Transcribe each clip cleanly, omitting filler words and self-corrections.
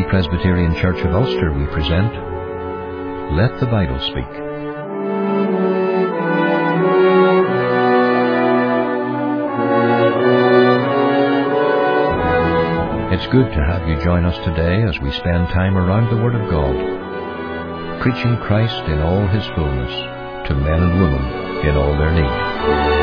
Free Presbyterian Church of Ulster, we present Let the Bible Speak. It's good to have you join us today as we spend time around the Word of God, preaching Christ in all His fullness to men and women in all their need.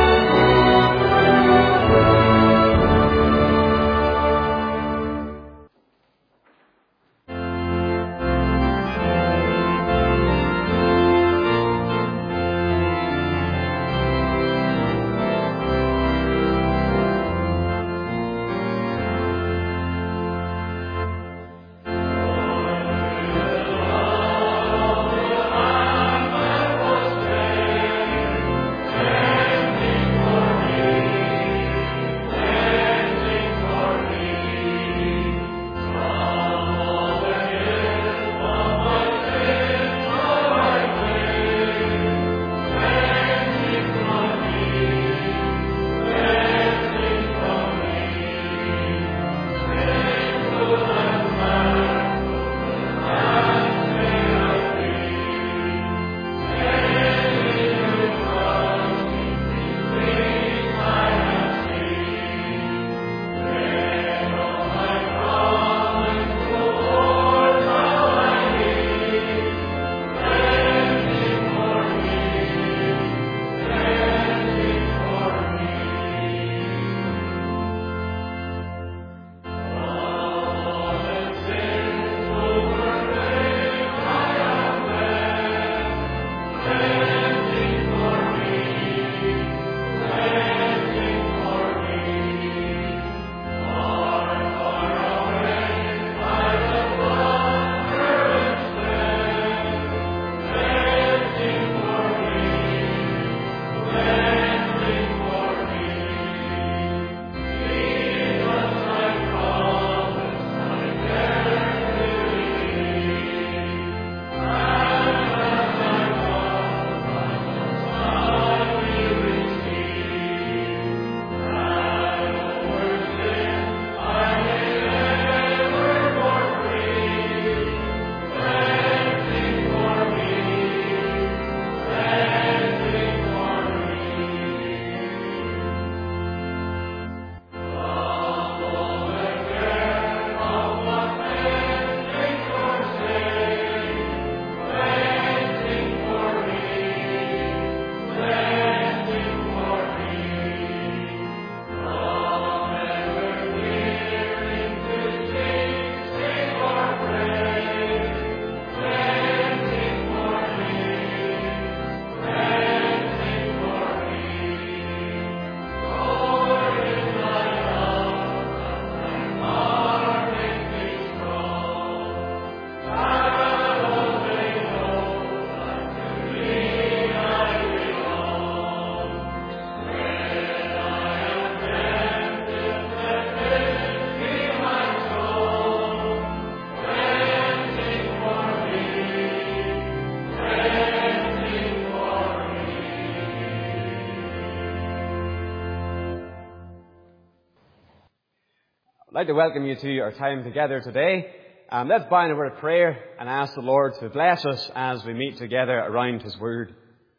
I'd like to welcome you to our time together today. Let's bow in a word of prayer and ask the Lord to bless us as we meet together around His Word.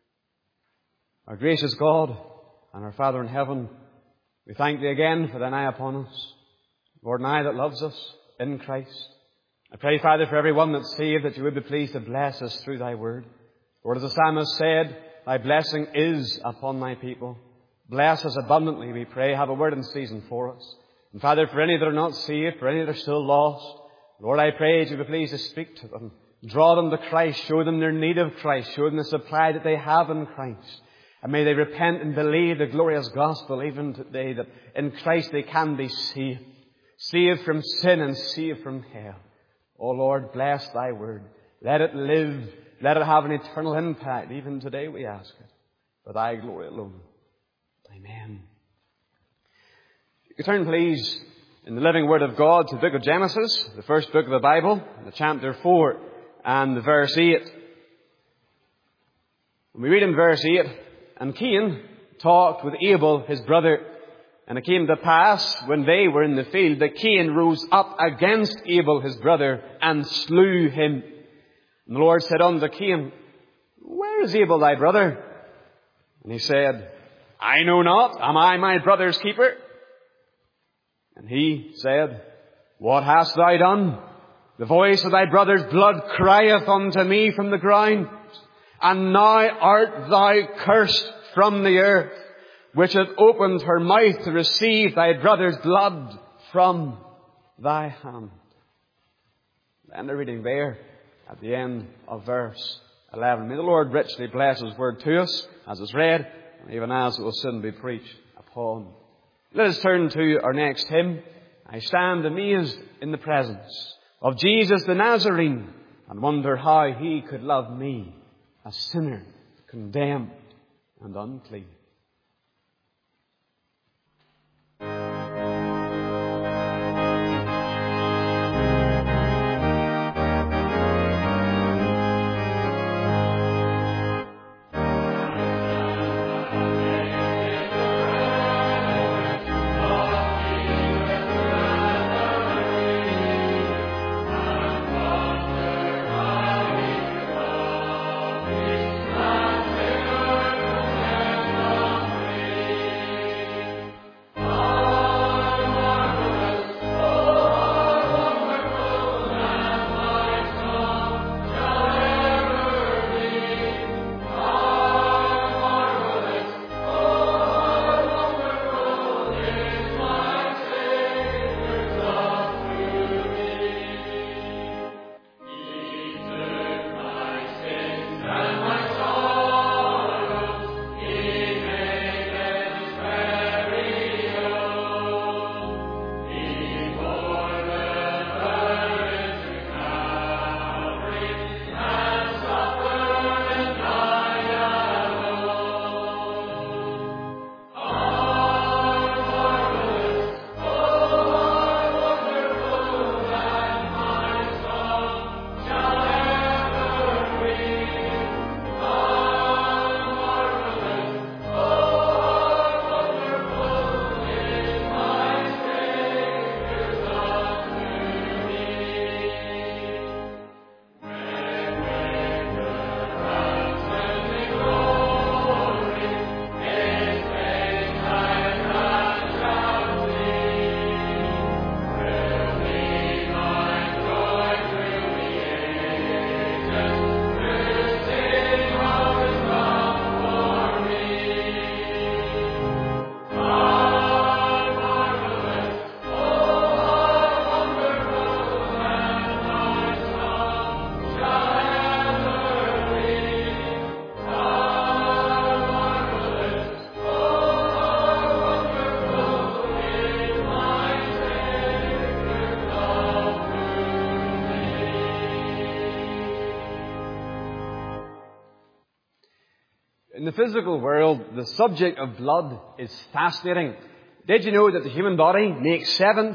Our gracious God and our Father in heaven, we thank Thee again for Thine eye upon us. Lord, an eye that loves us in Christ. I pray, Father, for everyone that's saved, that You would be pleased to bless us through Thy Word. Lord, as the psalmist said, Thy blessing is upon Thy people. Bless us abundantly, we pray. Have a word in season for us. And Father, for any that are not saved, for any that are still lost, Lord, I pray that You be pleased to speak to them. Draw them to Christ. Show them their need of Christ. Show them the supply that they have in Christ. And may they repent and believe the glorious gospel even today, that in Christ they can be saved. Saved from sin and saved from hell. Oh Lord, bless Thy Word. Let it live. Let it have an eternal impact. Even today we ask it. For Thy glory alone. Amen. You turn, please, in the living Word of God to the book of Genesis, the first book of the Bible, the chapter 4 and the verse 8. When we read in verse 8, and Cain talked with Abel, his brother, And it came to pass, when they were in the field, that Cain rose up against Abel his brother, and slew him. And the Lord said unto Cain, Where is Abel thy brother? And he said, I know not. Am I my brother's keeper? And he said, What hast thou done? The voice of thy brother's blood crieth unto me from the ground. And now art thou cursed from the earth, which hath opened her mouth to receive thy brother's blood from thy hand. And the reading there at the end of verse 11. May the Lord richly bless His word to us as it's read, and even as it will soon be preached upon. Let us turn to our next hymn. I stand amazed in the presence of Jesus the Nazarene, and wonder how He could love me, a sinner, condemned and unclean. In the physical world, the subject of blood is fascinating. Did you know that the human body makes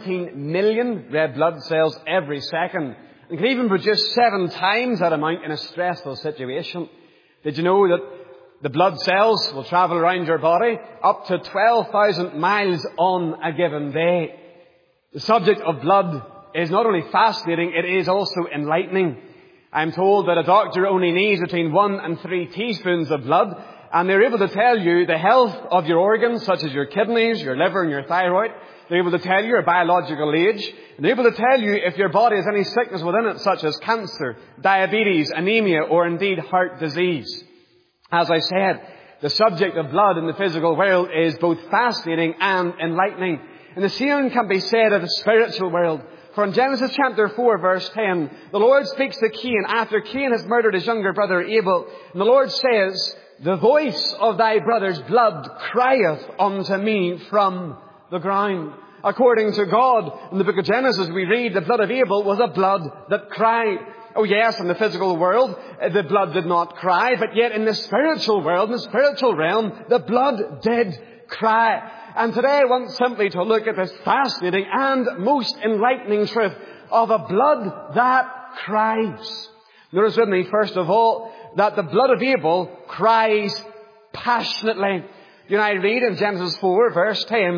17 million red blood cells every second and can even produce 7 times that amount in a stressful situation? Did you know that the blood cells will travel around your body up to 12,000 miles on a given day? The subject of blood is not only fascinating, it is also enlightening. I'm told that a doctor only needs between 1 and 3 teaspoons of blood, and they're able to tell you the health of your organs, such as your kidneys, your liver and your thyroid. They're able to tell you your biological age. And they're able to tell you if your body has any sickness within it, such as cancer, diabetes, anemia, or indeed heart disease. As I said, the subject of blood in the physical world is both fascinating and enlightening. And the same can be said of the spiritual world. For in Genesis chapter 4, verse 10, the Lord speaks to Cain after Cain has murdered his younger brother Abel. And the Lord says, the voice of thy brother's blood crieth unto me from the ground. According to God, in the book of Genesis, we read the blood of Abel was a blood that cried. Oh yes, in the physical world, the blood did not cry, but yet in the spiritual world, in the spiritual realm, the blood did cry. And today I want simply to look at this fascinating and most enlightening truth of a blood that cries. Notice with me, first of all, that the blood of Abel cries passionately. You know, I read in Genesis 4, verse 10,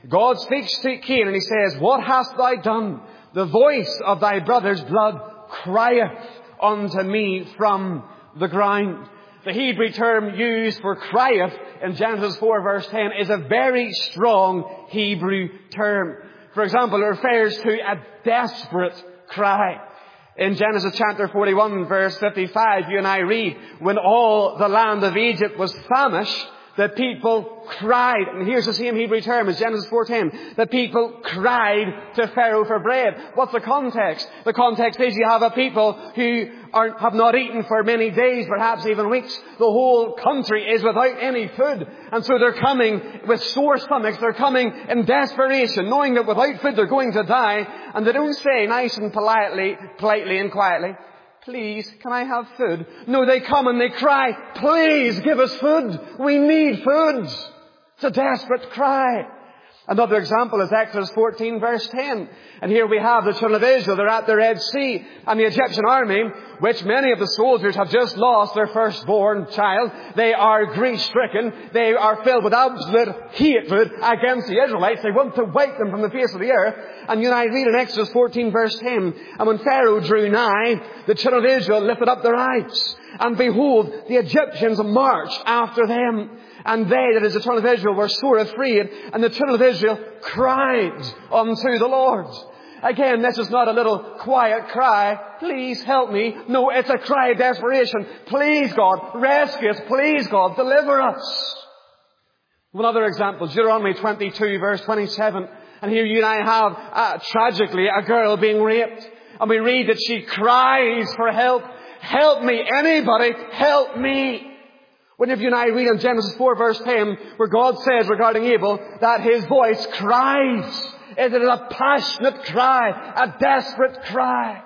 God speaks to Cain and he says, "What hast thou done? The voice of thy brother's blood crieth unto me from the ground." The Hebrew term used for crieth in Genesis 4 verse 10 is a very strong Hebrew term. For example, it refers to a desperate cry. In Genesis chapter 41 verse 55, you and I read, "When all the land of Egypt was famished, the people cried." And here's the same Hebrew term as Genesis 4:10. The people cried to Pharaoh for bread. What's the context? The context is you have a people who have not eaten for many days, perhaps even weeks. The whole country is without any food. And so they're coming with sore stomachs. They're coming in desperation, knowing that without food they're going to die. And they don't say nice and politely and quietly, "Please, can I have food?" No, they come and they cry, "Please give us food. We need food." It's a desperate cry. Another example is Exodus 14 verse 10. And here we have the children of Israel. They're at the Red Sea. And the Egyptian army, which many of the soldiers have just lost their firstborn child, they are grief-stricken. They are filled with absolute hatred against the Israelites. They want to wipe them from the face of the earth. And you and I read in Exodus 14 verse 10, "And when Pharaoh drew nigh, the children of Israel lifted up their eyes. And behold, the Egyptians marched after them. And they," that is the children of Israel, "were sore afraid. And the children of Israel cried unto the Lord." Again, this is not a little quiet cry, "Please help me." No, it's a cry of desperation. "Please, God, rescue us. Please, God, deliver us." Another example, Deuteronomy 22 verse 27. And here you and I have, tragically, a girl being raped. And we read that she cries for help. "Help me, anybody, help me." Whenever you and I read in Genesis 4 verse 10, where God says regarding Abel that his voice cries. It is a passionate cry, a desperate cry.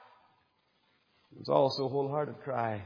It's also a wholehearted cry.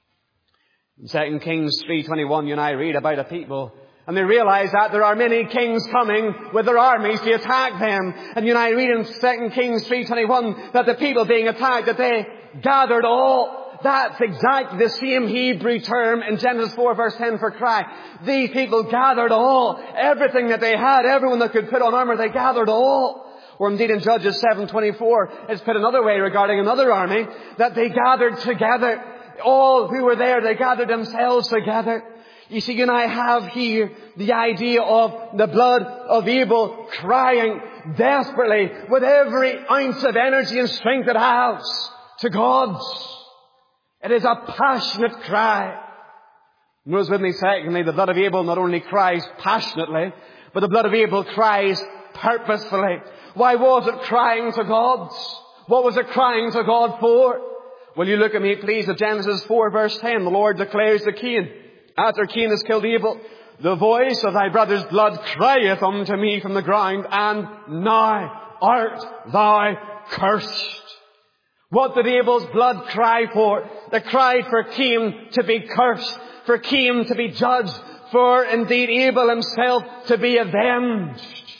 In 2 Kings 3:21, you and I read about a people, and they realize that there are many kings coming with their armies to attack them. And you and I read in 2 Kings 3:21 that the people being attacked, that they gathered all. That's exactly the same Hebrew term in Genesis 4 verse 10 for cry. These people gathered all. Everything that they had, everyone that could put on armor, they gathered all. Or indeed in Judges 7:24, it's put another way regarding another army, that they gathered together. All who were there, they gathered themselves together. You see, you and I have here the idea of the blood of Abel crying desperately with every ounce of energy and strength it has to God. It is a passionate cry. Notice with me, secondly, the blood of Abel not only cries passionately, but the blood of Abel cries purposefully. Why was it crying to God? What was it crying to God for? Will you look at me, please, at Genesis 4 verse 10. The Lord declares to Cain, after Cain has killed Abel, "The voice of thy brother's blood crieth unto me from the ground, and now art thou cursed." What did Abel's blood cry for? It cried for Cain to be cursed, for Cain to be judged, for indeed Abel himself to be avenged.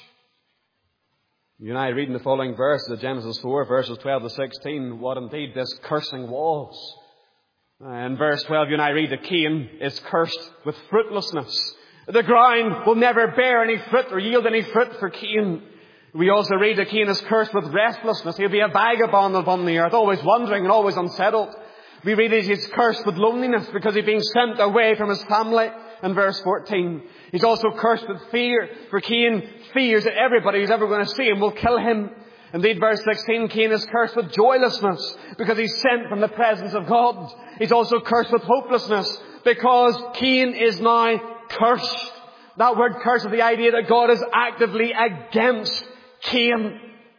You and I read in the following verses of Genesis 4, verses 12 to 16, what indeed this cursing was. In verse 12, you and I read that Cain is cursed with fruitlessness. The ground will never bear any fruit or yield any fruit for Cain. We also read that Cain is cursed with restlessness. He'll be a vagabond upon the earth, always wandering and always unsettled. We read that he's cursed with loneliness because he's being sent away from his family in verse 14. He's also cursed with fear, for Cain fears that everybody who's ever going to see him will kill him. Indeed, verse 16, Cain is cursed with joylessness because he's sent from the presence of God. He's also cursed with hopelessness because Cain is now cursed. That word curse is the idea that God is actively against Cain.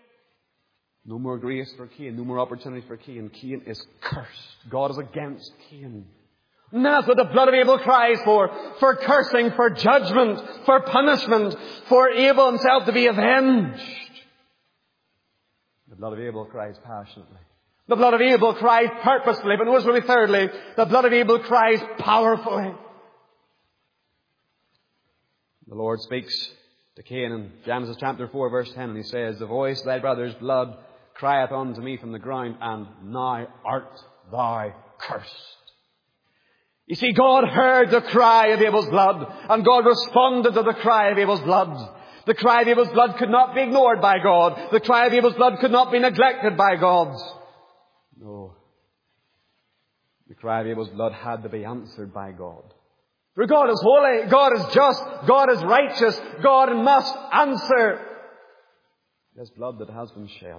No more grace for Cain, no more opportunity for Cain. Cain is cursed. God is against Cain. And that's what the blood of Abel cries for cursing, for judgment, for punishment, for Abel himself to be avenged. The blood of Abel cries passionately. The blood of Abel cries purposefully. But notice with me thirdly, the blood of Abel cries powerfully. The Lord speaks to Cain in Genesis chapter 4 verse 10, and he says, "The voice of thy brother's blood crieth unto me from the ground, and now art thou cursed." You see, God heard the cry of Abel's blood, and God responded to the cry of Abel's blood. The cry of Abel's blood could not be ignored by God. The cry of Abel's blood could not be neglected by God. No. The cry of Abel's blood had to be answered by God. For God is holy, God is just, God is righteous, God must answer this blood that has been shed.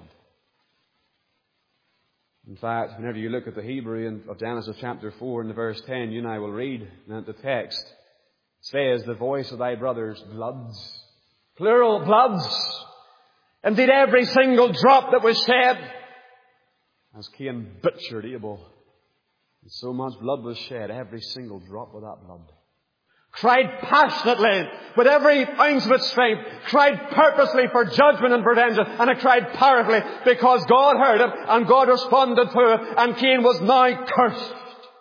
In fact, whenever you look at the Hebrew of Genesis chapter 4 and verse 10, you and I will read that the text says, the voice of thy brother's bloods. Plural, bloods. Indeed, every single drop that was shed, as Cain butchered Abel, and so much blood was shed, every single drop of that blood. Cried passionately, with every ounce of its strength, cried purposely for judgment and for vengeance, and it cried powerfully because God heard it and God responded to it, and Cain was now cursed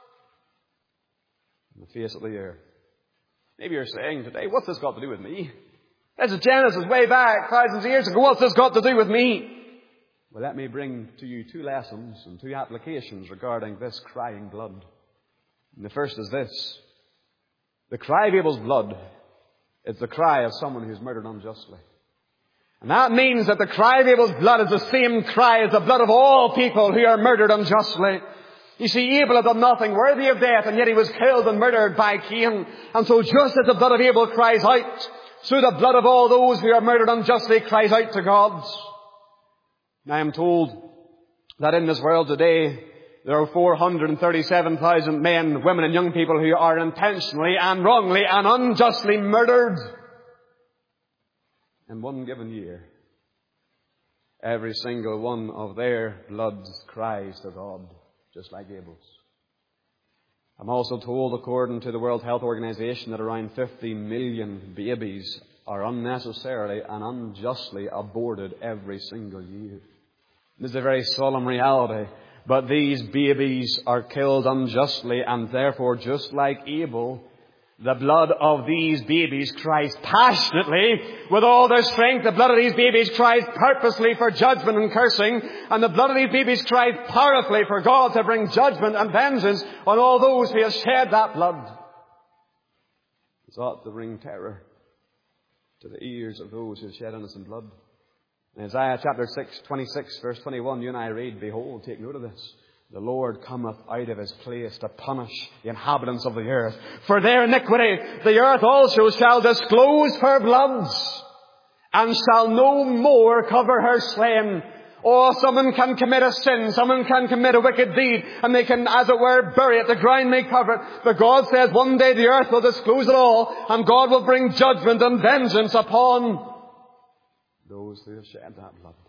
on the face of the earth. Maybe you're saying today, what's this got to do with me? This is Genesis way back, thousands of years ago. What's this got to do with me? Well, let me bring to you two lessons and two applications regarding this crying blood. And the first is this. The cry of Abel's blood is the cry of someone who's murdered unjustly. And that means that the cry of Abel's blood is the same cry as the blood of all people who are murdered unjustly. You see, Abel had done nothing worthy of death, and yet he was killed and murdered by Cain. And so just as the blood of Abel cries out, so the blood of all those who are murdered unjustly cries out to God. I am told that in this world today, there are 437,000 men, women and young people who are intentionally and wrongly and unjustly murdered in one given year. Every single one of their bloods cries to God, just like Abel's. I'm also told, according to the World Health Organization, that around 50 million babies are unnecessarily and unjustly aborted every single year. This is a very solemn reality. But these babies are killed unjustly, and therefore, just like Abel, the blood of these babies cries passionately with all their strength. The blood of these babies cries purposely for judgment and cursing, and the blood of these babies cries powerfully for God to bring judgment and vengeance on all those who have shed that blood. It ought to bring terror to the ears of those who have shed innocent blood. In Isaiah chapter 26, verse 21, you and I read, behold, take note of this. The Lord cometh out of his place to punish the inhabitants of the earth. For their iniquity, the earth also shall disclose her bloods, and shall no more cover her slain. Or someone can commit a sin, someone can commit a wicked deed, and they can, as it were, bury it, the ground may cover it. But God says one day the earth will disclose it all, and God will bring judgment and vengeance upon those who have shed that blood.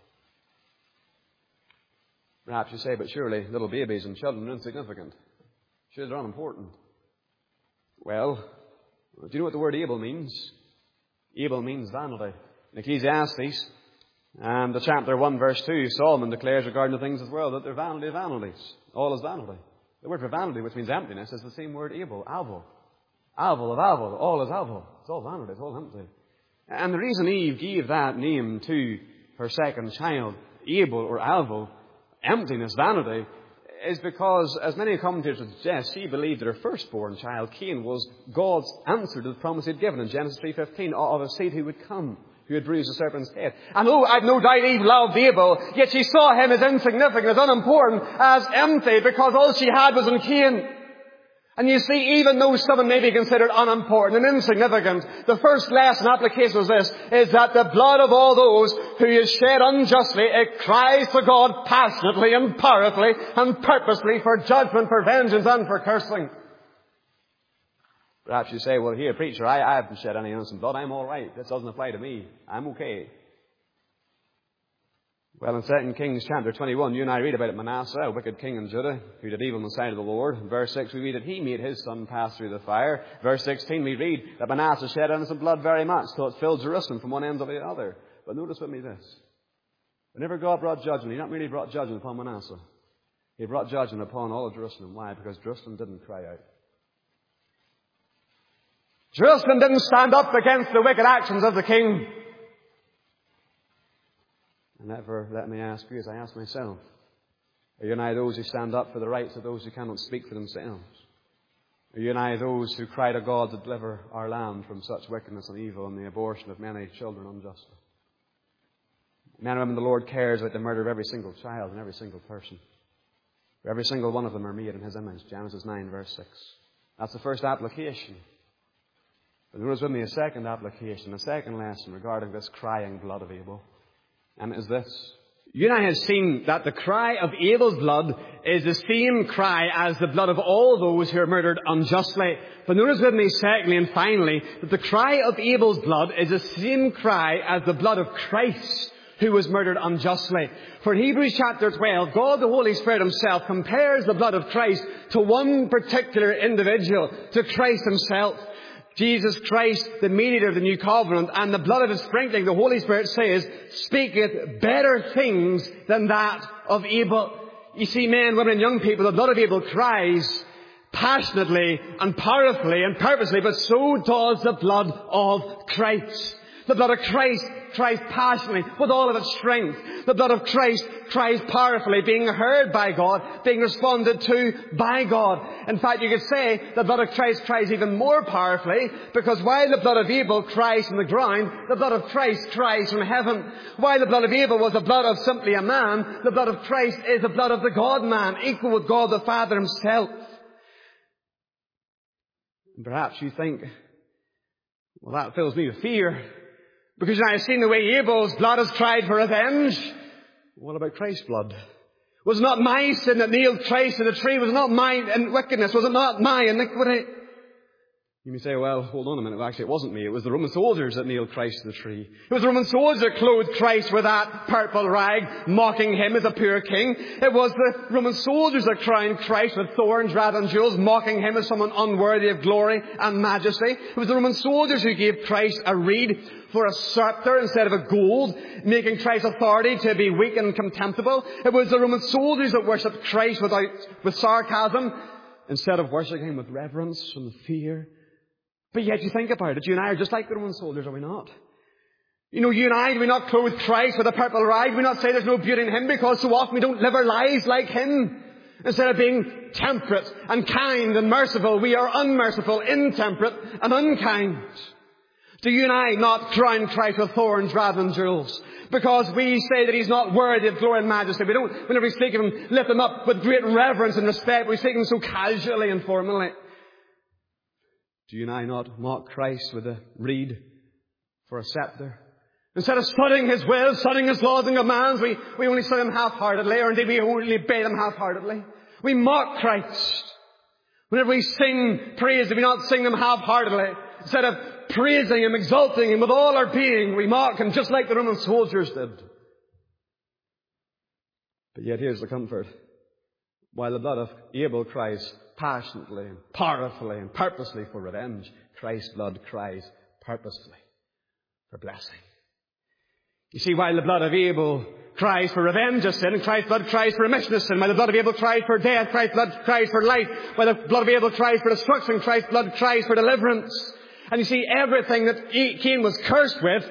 Perhaps you say, but surely little babies and children are insignificant. Surely they're unimportant. Well, do you know what the word Abel means? Abel means vanity. In Ecclesiastes, and the chapter 1, verse 2, Solomon declares regarding the things of the world that they're vanity of vanities. All is vanity. The word for vanity, which means emptiness, is the same word Abel, Avel. Avel of Avel. All is Avel. It's all vanity. It's all empty. And the reason Eve gave that name to her second child, Abel or Avel, emptiness, vanity, is because, as many commentators would suggest, she believed that her firstborn child, Cain, was God's answer to the promise he'd given in Genesis 3:15 of a seed who would come, who had bruised the serpent's head. And I've no doubt Eve loved Abel, yet she saw him as insignificant, as unimportant, as empty, because all she had was in Cain. And you see, even though someone may be considered unimportant and insignificant, the first lesson application is this, is that the blood of all those who is shed unjustly, it cries to God passionately and powerfully and purposely for judgment, for vengeance and for cursing. Perhaps you say, well, here, preacher, I haven't shed any innocent blood. I'm all right. This doesn't apply to me. I'm okay. Well, in 2 Kings chapter 21, you and I read about it, Manasseh, a wicked king in Judah, who did evil in the sight of the Lord. In verse 6, we read that he made his son pass through the fire. Verse 16, we read that Manasseh shed innocent blood very much, till it filled Jerusalem from one end to the other. But notice with me this. Whenever God brought judgment, he not merely brought judgment upon Manasseh. He brought judgment upon all of Jerusalem. Why? Because Jerusalem didn't cry out. Jerusalem didn't stand up against the wicked actions of the king. And therefore, let me ask you, as I ask myself, are you and I those who stand up for the rights of those who cannot speak for themselves? Are you and I those who cry to God to deliver our land from such wickedness and evil and the abortion of many children unjustly? Men and women, the Lord cares about the murder of every single child and every single person. For every single one of them are made in His image. Genesis 9, verse 6. That's the first application. But notice with me a second application, a second lesson regarding this crying blood of Abel. And it is this. You and I have seen that the cry of Abel's blood is the same cry as the blood of all those who are murdered unjustly. But notice with me secondly and finally that the cry of Abel's blood is the same cry as the blood of Christ who was murdered unjustly. For in Hebrews chapter 12, God the Holy Spirit Himself compares the blood of Christ to one particular individual, to Christ Himself. Jesus Christ, the mediator of the new covenant, and the blood of His sprinkling, the Holy Spirit says, speaketh better things than that of Abel. You see, men, women and young people, the blood of Abel cries passionately and powerfully and purposely, but so does the blood of Christ. The blood of Christ cries passionately with all of its strength. The blood of Christ cries powerfully, being heard by God, being responded to by God. In fact, you could say the blood of Christ cries even more powerfully, because while the blood of Abel cries from the ground, the blood of Christ cries from heaven. While the blood of Abel was the blood of simply a man, the blood of Christ is the blood of the God-man, equal with God the Father Himself. And perhaps you think, well, that fills me with fear, because I have seen the way Abel's blood has cried for revenge. What about Christ's blood? Was it not my sin that nailed Christ to the tree? Was it not my wickedness? Was it not my iniquity? You may say, well, hold on a minute. Actually, it wasn't me. It was the Roman soldiers that nailed Christ to the tree. It was the Roman soldiers that clothed Christ with that purple rag, mocking Him as a poor king. It was the Roman soldiers that crowned Christ with thorns rather than jewels, mocking Him as someone unworthy of glory and majesty. It was the Roman soldiers who gave Christ a reed for a scepter instead of a gold, making Christ's authority to be weak and contemptible. It was the Roman soldiers that worshipped Christ with sarcasm instead of worshipping Him with reverence and fear. But yet you think about it, you and I are just like the Roman soldiers, are we not? You know, you and I, do we not clothe Christ with a purple rag? Do we not say there's no beauty in Him because so often we don't live our lives like Him? Instead of being temperate and kind and merciful, we are unmerciful, intemperate and unkind. Do you and I not crown Christ with thorns rather than jewels? Because we say that He's not worthy of glory and majesty. We don't, whenever we speak of Him, lift Him up with great reverence and respect. We speak of Him so casually and formally. Do you and I not mock Christ with a reed for a scepter? Instead of studying His will, studying His laws and commands, we only study them half-heartedly, or indeed we only obey them half-heartedly. We mock Christ. Whenever we sing praise, do we not sing them half-heartedly? Instead of praising Him, exalting Him with all our being, we mock Him just like the Roman soldiers did. But yet here's the comfort. While the blood of Abel cries passionately and powerfully and purposely for revenge, Christ's blood cries purposefully for blessing. You see, while the blood of Abel cries for revenge of sin, Christ's blood cries for remission of sin. While the blood of Abel cries for death, Christ's blood cries for life. While the blood of Abel cries for destruction, Christ's blood cries for deliverance. And you see, everything that Cain was cursed with,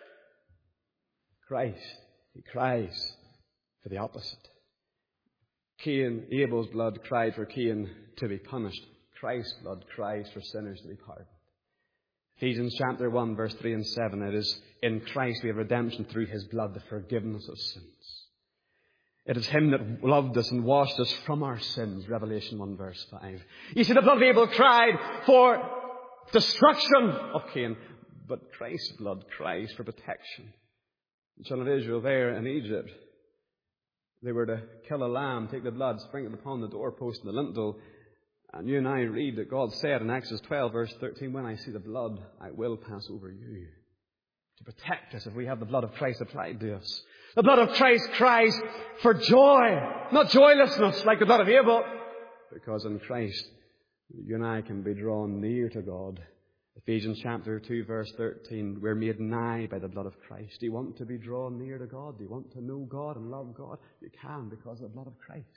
He cries for the opposite. Abel's blood cried for Cain to be punished. Christ's blood cries for sinners to be pardoned. Ephesians chapter 1, verse 3 and 7, it is in Christ we have redemption through His blood, the forgiveness of sins. It is Him that loved us and washed us from our sins, Revelation 1, verse 5. You see, the blood of Abel cried for destruction of Cain, but Christ's blood cries for protection. The children of Israel there in Egypt, they were to kill a lamb, take the blood, sprinkle it upon the doorpost and the lintel. And you and I read that God said in Exodus 12, verse 13, when I see the blood, I will pass over you. To protect us if we have the blood of Christ applied to us. The blood of Christ cries for joy, not joylessness like the blood of Abel. Because in Christ, you and I can be drawn near to God. Ephesians chapter 2, verse 13, we're made nigh by the blood of Christ. Do you want to be drawn near to God? Do you want to know God and love God? You can because of the blood of Christ.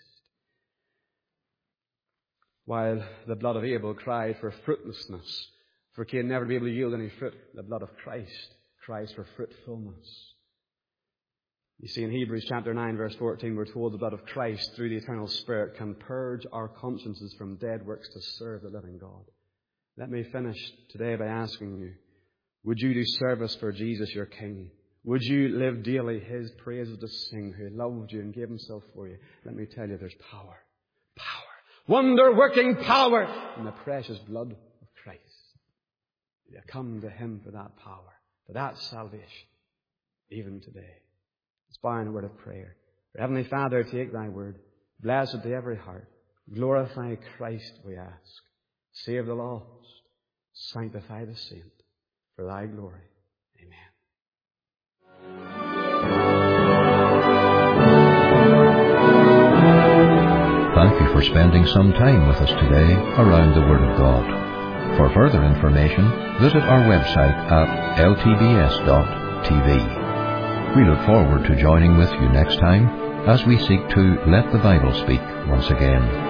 While the blood of Abel cried for fruitlessness, for Cain never to be able to yield any fruit, the blood of Christ cries for fruitfulness. You see, in Hebrews chapter 9, verse 14, we're told the blood of Christ through the eternal Spirit can purge our consciences from dead works to serve the living God. Let me finish today by asking you, would you do service for Jesus, your King? Would you live daily His praises to sing, who loved you and gave Himself for you? Let me tell you, there's power. Wonder-working power in the precious blood of Christ. You come to Him for that power, for that salvation, even today. Let's bow in a word of prayer. Heavenly Father, take Thy word. Bless it to every heart. Glorify Christ, we ask. Save the lost. Sanctify the saint. For Thy glory. Amen. Thank you for spending some time with us today around the Word of God. For further information, visit our website at ltbs.tv. We look forward to joining with you next time as we seek to let the Bible speak once again.